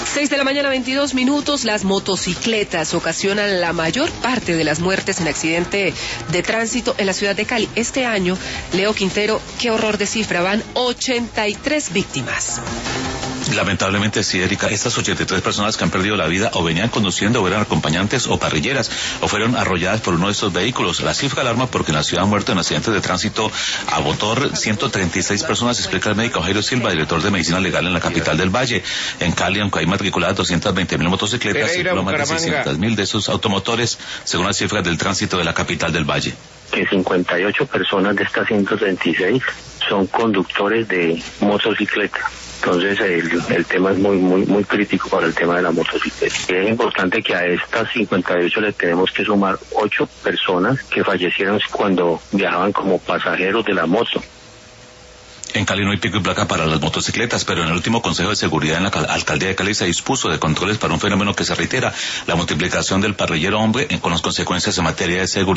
6:22 a.m. Las motocicletas ocasionan la mayor parte de las muertes en accidente de tránsito en la ciudad de Cali. Este año, Leo Quintero, qué horror de cifra, van 83 víctimas. Lamentablemente sí, Erika, estas 83 personas que han perdido la vida o venían conduciendo o eran acompañantes o parrilleras o fueron arrolladas por uno de estos vehículos. La cifra alarma porque en la ciudad han muerto en accidentes de tránsito a motor 136 personas, explica el médico Jairo Silva, director de Medicina Legal en la capital del Valle. En Cali, aunque hay matriculadas 220.000 motocicletas, circulan más de 600.000 de esos automotores, según las cifras del tránsito de la capital del Valle. Que 58 personas de estas 136 son conductores de motocicleta. Entonces el tema es muy crítico para el tema de la motocicleta. Es importante que a estas 58 le tenemos que sumar 8 personas que fallecieron cuando viajaban como pasajeros de la moto. En Cali no hay pico y placa para las motocicletas, pero en el último Consejo de Seguridad en la Alcaldía de Cali se dispuso de controles para un fenómeno que se reitera, la multiplicación del parrillero hombre con las consecuencias en materia de seguridad.